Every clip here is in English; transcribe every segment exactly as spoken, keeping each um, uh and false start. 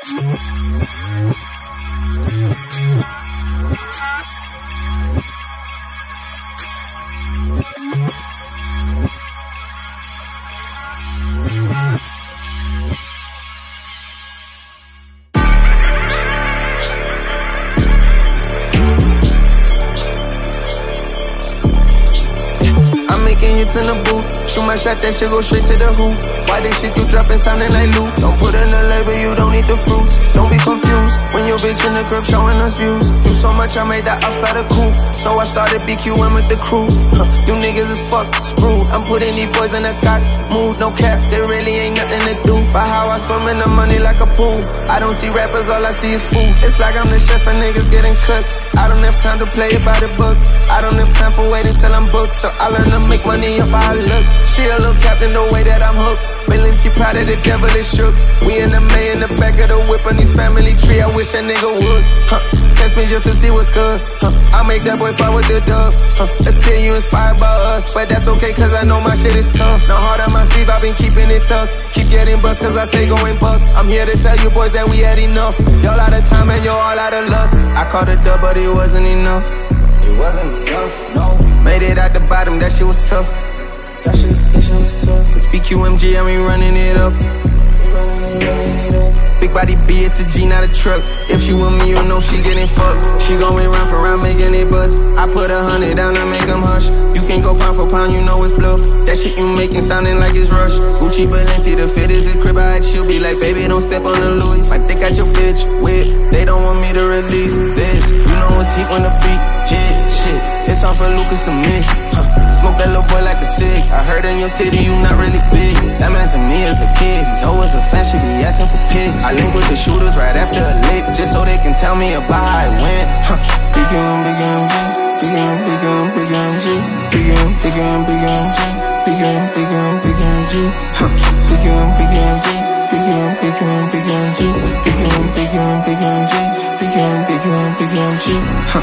In the booth, shoot my shot, that shit go straight to the hoop. Why this shit you dropping sounding like loops? Don't put in the label, you don't need the fruits. Don't be confused when your bitch in the crib showing us views. Do so much, I made that outside a cool. So I started B Q M with the crew. Huh, you niggas is fucked, screwed. I'm putting these boys in a cock mood, no cap. There really ain't nothing to do. By how I swim in the money like a pool. I don't see rappers, all I see is food. It's like I'm the chef and niggas getting cooked. I don't have time to play it by the books. I don't have time for waiting till I'm booked. So I learn to make money if I look. She a little captain the way that I'm hooked. Balenci proud of the devil is shook. We in the May in the back of the whip on these family tree. I wish a nigga would. Huh. Test me just to see what's good. Huh. I'll make that boy fly with the doves. Huh. Let's kill you inspired by us. But that's okay cause I know my shit is tough. No heart on my sleeve, I've been keeping it tough. Keep getting bust cause I stay going buck. I'm here to tell you boys that we had enough. Y'all out of time and y'all all out of luck. I called it dub but it wasn't enough. It wasn't enough, no. Made it out the bottom, that shit was tough. That shit, that shit was tough. It's B Q M G and we running it up. We running it, running it up. Big body B, it's a G, not a truck. If she with me, you know she getting fucked. She gon' run for round, making it bust. I put a hundred down to make them hush. You can't go pound for pound, you know it's bluff. That shit you making sounding like it's rush. Gucci Balenci, the fit is a crib. I she'll be like, baby, don't step on the Louis. I think I your bitch whip. They don't want me to release this. You know it's heat when the beat hits. Shit, it's on for Lucas and Miss. Huh. Smoke that little boy like a cig. I heard in your city you not really big. That man to me as a kid. He's always a fan, she be asking for pics. I link with the shooters right after a lick, just so they can tell me about how it went. Huh. Big M, big M, big M, big M, big M, G. Big M, big M, big M, G. Big M, big M, big M, G. Huh. Big M, big M, G. Big M, big M, big M, G. Big M, big M, big M, G. Big M, big M, big M, G. Huh.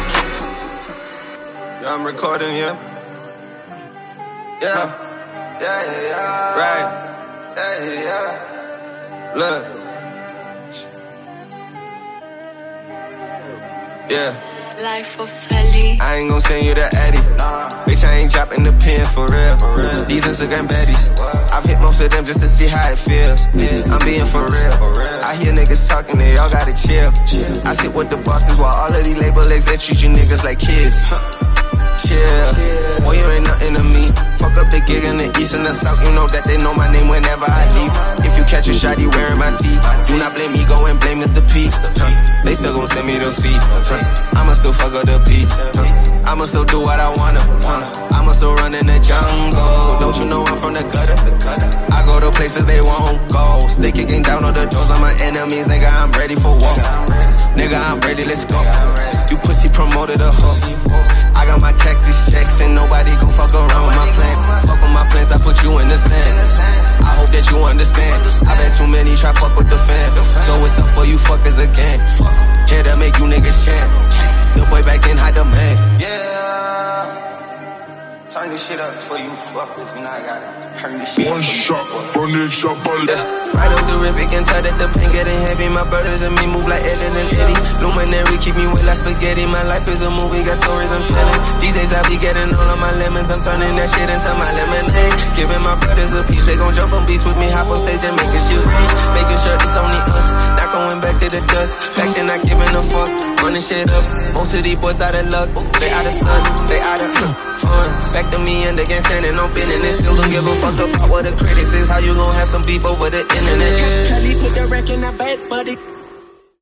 Yeah, I'm recording, yeah. Yeah. Yeah, yeah, yeah. Right. Yeah, yeah, yeah. Look. Yeah. Life of Sally. I ain't gon' send you the Addy. Nah. Bitch, I ain't dropping the pen for real. For real. These Instagram baddies. What? I've hit most of them just to see how it feels. Yeah. I'm being for real. for real. I hear niggas talking, they all gotta chill. chill. I sit with the bosses while all of these label legs, they treat you niggas like kids. Chill. Chill. Boy, you ain't nothing to me. Fuck up the gig in the east and the south. You know that they know my name whenever I leave. If you catch a shot, you wearing my tee. Do not blame me, go and blame Mister P. Huh. They still gon' send me the feet. Huh. I'ma still fuck up the beats. Huh. I'ma still do what I wanna. Huh. I'ma still run in the jungle. Don't you know I'm from the gutter? I go to places they won't go. Stay kicking down all the doors on my enemies. Nigga, I'm ready for war. Nigga, I'm ready, let's go. You pussy promoted a hoe. I got my cactus checks and nobody gon' fuck around with my plans. Fuck with my plans, I put you in the sand. I hope that you understand. I bet too many try fuck with the fam. So it's up for you fuckers again. Here to make you niggas chant. The boy back in high demand. Yeah. Turn this shit up for you fuckers. You know I gotta turn this shit up. One shot from the chopper. Yeah. Right off the rip, it can tell that the pain getting heavy. My brothers and me move like Ed and Eddie. Luminary, keep me wet like spaghetti. My life is a movie, got stories I'm telling. These days I be getting all of my lemons. I'm turning that shit into my lemonade. Giving my brothers a piece. They gon' jump on beats with me, hop on stage and make a shit reach. Making sure it's only us, not going back to the dust. Back then not giving a fuck, running shit up. Most of these boys out of luck, they out of stunts, they out of uh, funds. Back to me and again standing on business. Still don't give a fuck about what the critics is. How you gon' have some beef over the internet? Kelly put the wreck in that bed, buddy.